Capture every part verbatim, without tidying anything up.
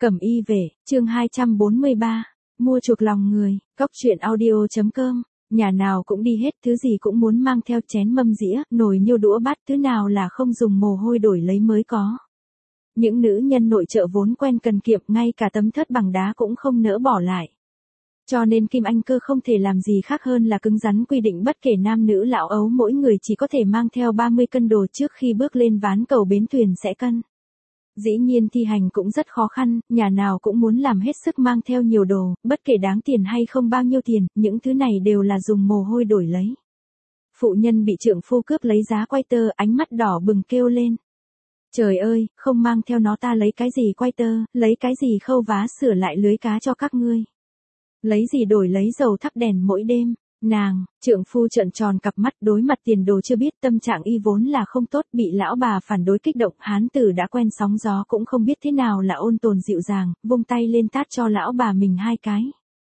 Cẩm y về, chương hai trăm bốn mươi ba, mua chuộc lòng người, cóc truyện audio.com, nhà nào cũng đi hết, thứ gì cũng muốn mang theo, chén mâm dĩa, nồi niêu đũa bát, thứ nào là không dùng mồ hôi đổi lấy mới có. Những nữ nhân nội trợ vốn quen cần kiệm, ngay cả tấm thớt bằng đá cũng không nỡ bỏ lại. Cho nên Kim Anh Cơ không thể làm gì khác hơn là cứng rắn quy định bất kể nam nữ lão ấu mỗi người chỉ có thể mang theo ba mươi cân đồ trước khi bước lên ván cầu bến thuyền sẽ cân. Dĩ nhiên thi hành cũng rất khó khăn, nhà nào cũng muốn làm hết sức mang theo nhiều đồ, bất kể đáng tiền hay không bao nhiêu tiền, những thứ này đều là dùng mồ hôi đổi lấy. Phụ nhân bị trượng phu cướp lấy giá quay tơ, ánh mắt đỏ bừng kêu lên. Trời ơi, không mang theo nó ta lấy cái gì quay tơ, lấy cái gì khâu vá sửa lại lưới cá cho các ngươi. Lấy gì đổi lấy dầu thắp đèn mỗi đêm. Nàng, trượng phu trợn tròn cặp mắt, đối mặt tiền đồ chưa biết, tâm trạng y vốn là không tốt, bị lão bà phản đối kích động, hán tử đã quen sóng gió cũng không biết thế nào là ôn tồn dịu dàng, vung tay lên tát cho lão bà mình hai cái.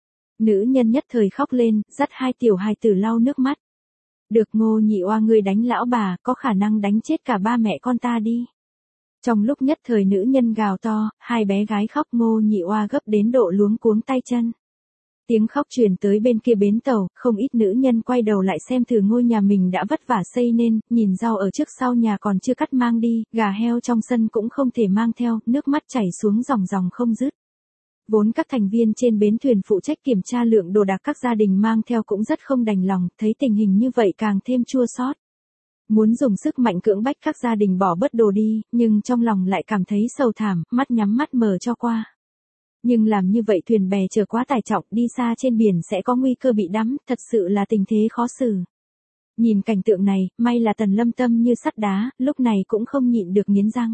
Nữ nhân nhất thời khóc lên, dắt hai tiểu hài tử lau nước mắt. Được Ngô Nhị Oa ngươi đánh lão bà, có khả năng đánh chết cả ba mẹ con ta đi. Trong lúc nhất thời nữ nhân gào to, hai bé gái khóc, Ngô Nhị Oa gấp đến độ luống cuống tay chân. Tiếng khóc truyền tới bên kia bến tàu, không ít nữ nhân quay đầu lại xem thử ngôi nhà mình đã vất vả xây nên, nhìn rau ở trước sau nhà còn chưa cắt mang đi, gà heo trong sân cũng không thể mang theo, nước mắt chảy xuống dòng dòng không dứt. Vốn các thành viên trên bến thuyền phụ trách kiểm tra lượng đồ đạc các gia đình mang theo cũng rất không đành lòng, thấy tình hình như vậy càng thêm chua xót. Muốn dùng sức mạnh cưỡng bách các gia đình bỏ bớt đồ đi, nhưng trong lòng lại cảm thấy sầu thảm, mắt nhắm mắt mở cho qua. Nhưng làm như vậy thuyền bè chở quá tải trọng, đi xa trên biển sẽ có nguy cơ bị đắm, thật sự là tình thế khó xử. Nhìn cảnh tượng này, may là Tần Lâm tâm như sắt đá, lúc này cũng không nhịn được nghiến răng.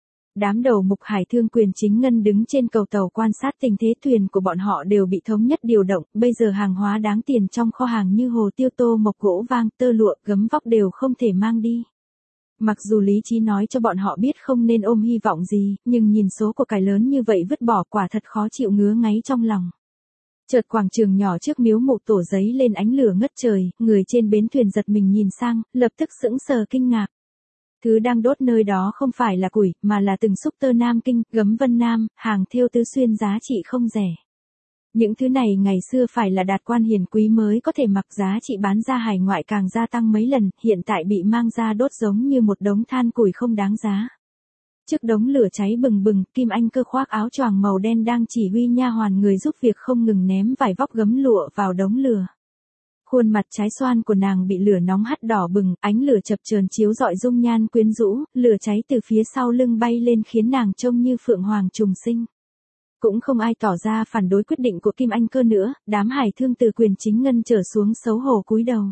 Đám đầu mục hải thương quyền chính ngân đứng trên cầu tàu quan sát tình thế, thuyền của bọn họ đều bị thống nhất điều động, bây giờ hàng hóa đáng tiền trong kho hàng như hồ tiêu, tô mộc, gỗ vang, tơ lụa, gấm vóc đều không thể mang đi. Mặc dù lý trí nói cho bọn họ biết không nên ôm hy vọng gì, nhưng nhìn số của cải lớn như vậy vứt bỏ quả thật khó chịu, ngứa ngáy trong lòng. Chợt quảng trường nhỏ trước miếu mộ tổ giấy lên ánh lửa ngất trời, người trên bến thuyền giật mình nhìn sang, lập tức sững sờ kinh ngạc. Thứ đang đốt nơi đó không phải là củi, mà là từng xúc tơ Nam Kinh, gấm Vân Nam, hàng thêu tứ xuyên giá trị không rẻ. Những thứ này ngày xưa phải là đạt quan hiền quý mới có thể mặc, giá trị bán ra hải ngoại càng gia tăng mấy lần, hiện tại bị mang ra đốt giống như một đống than củi không đáng giá. Trước đống lửa cháy bừng bừng, Kim Anh Cơ khoác áo choàng màu đen đang chỉ huy nha hoàn người giúp việc không ngừng ném vải vóc gấm lụa vào đống lửa. Khuôn mặt trái xoan của nàng bị lửa nóng hắt đỏ bừng, ánh lửa chập chờn chiếu rọi dung nhan quyến rũ, lửa cháy từ phía sau lưng bay lên khiến nàng trông như phượng hoàng trùng sinh. Cũng không ai tỏ ra phản đối quyết định của Kim Anh Cơ nữa, đám hải thương từ quyền chính ngân trở xuống xấu hổ cúi đầu.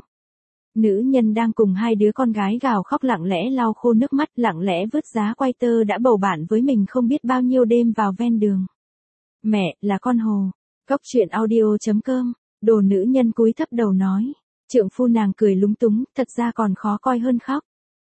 Nữ nhân đang cùng hai đứa con gái gào khóc lặng lẽ lau khô nước mắt, lặng lẽ vứt giá quay tơ đã bầu bạn với mình không biết bao nhiêu đêm vào ven đường. Mẹ, là con hồ. Cóc truyện audio.com, đồ nữ nhân cúi thấp đầu nói. Trượng phu nàng cười lúng túng, thật ra còn khó coi hơn khóc.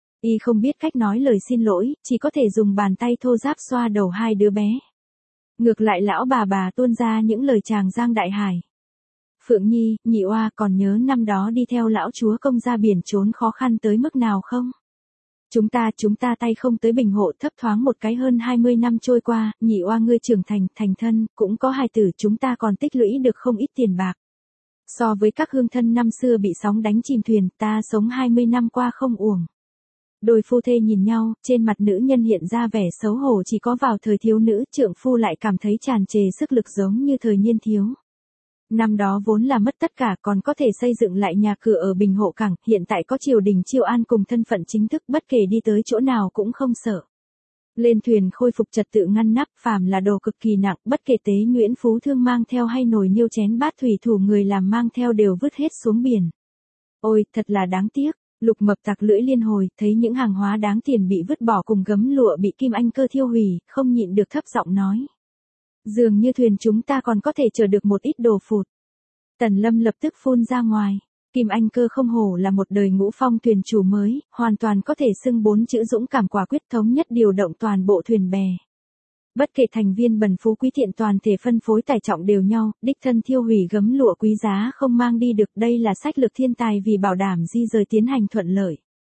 Y không biết cách nói lời xin lỗi, chỉ có thể dùng bàn tay thô ráp xoa đầu hai đứa bé. Ngược lại lão bà bà tuôn ra những lời tràng giang đại hải. Phượng Nhi, Nhị Oa, còn nhớ năm đó đi theo lão chúa công ra biển trốn khó khăn tới mức nào không? Chúng ta, chúng ta tay không tới bình hộ, thấp thoáng một cái, hơn hai mươi năm trôi qua, Nhị Oa ngươi trưởng thành, thành thân, cũng có hài tử, chúng ta còn tích lũy được không ít tiền bạc. So với các hương thân năm xưa bị sóng đánh chìm thuyền, ta sống hai mươi năm qua không uổng. Đôi phu thê nhìn nhau, trên mặt nữ nhân hiện ra vẻ xấu hổ, chỉ có vào thời thiếu nữ, trượng phu lại cảm thấy tràn trề sức lực giống như thời niên thiếu. Năm đó vốn là mất tất cả, còn có thể xây dựng lại nhà cửa ở Bình Hộ Cảng, hiện tại có triều đình chiêu an cùng thân phận chính thức, bất kể đi tới chỗ nào cũng không sợ. Lên thuyền khôi phục trật tự ngăn nắp, phàm là đồ cực kỳ nặng, bất kể Tế Nguyễn Phú Thương mang theo hay nồi niêu chén bát thủy thủ người làm mang theo đều vứt hết xuống biển. Ôi, thật là đáng tiếc. Lục Mập tặc lưỡi liên hồi, thấy những hàng hóa đáng tiền bị vứt bỏ cùng gấm lụa bị Kim Anh Cơ thiêu hủy, không nhịn được thấp giọng nói. Dường như thuyền chúng ta còn có thể chở được một ít đồ phụt. Tần Lâm lập tức phun ra ngoài. Kim Anh Cơ không hổ là một đời ngũ phong thuyền chủ mới, hoàn toàn có thể xưng bốn chữ dũng cảm quả quyết, thống nhất điều động toàn bộ thuyền bè. Bất kể thành viên bần phú quý thiện toàn thể phân phối tải trọng đều nhau, đích thân thiêu hủy gấm lụa quý giá không mang đi được, đây là sách lược thiên tài vì bảo đảm di rời tiến hành thuận lợi.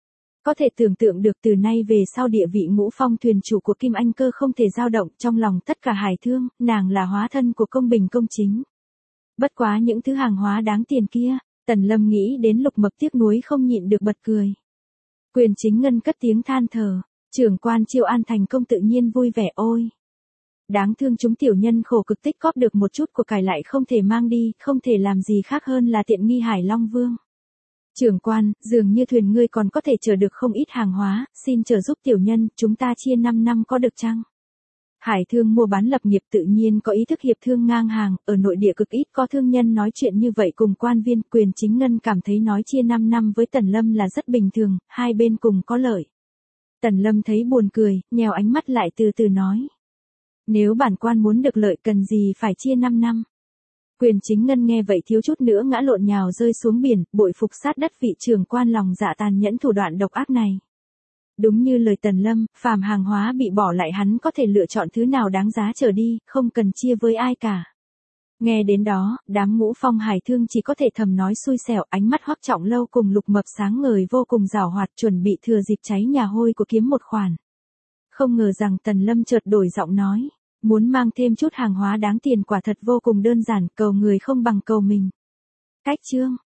Có thể tưởng tượng được từ nay về sau địa vị ngũ phong thuyền chủ của Kim Anh Cơ không thể dao động trong lòng tất cả hải thương, nàng là hóa thân của công bình công chính. Bất quá những thứ hàng hóa đáng tiền kia, Tần Lâm nghĩ đến Lục Mập tiếc nuối không nhịn được bật cười. Quyền Chính Ngân cất tiếng than thở, trưởng quan Chiêu An thành công tự nhiên vui vẻ ôi. Đáng thương chúng tiểu nhân khổ cực tích góp được một chút của cải lại không thể mang đi, không thể làm gì khác hơn là tiện nghi Hải Long Vương. Trưởng quan, dường như thuyền ngươi còn có thể chở được không ít hàng hóa, xin trợ giúp tiểu nhân, chúng ta chia năm năm có được chăng? Hải thương mua bán lập nghiệp tự nhiên có ý thức hiệp thương ngang hàng, ở nội địa cực ít có thương nhân nói chuyện như vậy cùng quan viên. Quyền Chính Ngân cảm thấy nói chia năm năm với Tần Lâm là rất bình thường, hai bên cùng có lợi. Tần Lâm thấy buồn cười, nhèo ánh mắt lại từ từ nói. Nếu bản quan muốn được lợi cần gì phải chia năm năm. Quyền Chính Ngân nghe vậy thiếu chút nữa ngã lộn nhào rơi xuống biển, bội phục sát đất vị trưởng quan lòng dạ tàn nhẫn thủ đoạn độc ác này. Đúng như lời Tần Lâm, phàm hàng hóa bị bỏ lại hắn có thể lựa chọn thứ nào đáng giá trở đi, không cần chia với ai cả. Nghe đến đó, đám ngũ phong hải thương chỉ có thể thầm nói xui xẻo, ánh mắt Hoắc Trọng Lâu cùng Lục Mập sáng ngời vô cùng giàu hoạt chuẩn bị thừa dịp cháy nhà hôi của kiếm một khoản. Không ngờ rằng Tần Lâm chợt đổi giọng nói, muốn mang thêm chút hàng hóa đáng tiền quả thật vô cùng đơn giản, cầu người không bằng cầu mình. Cách chương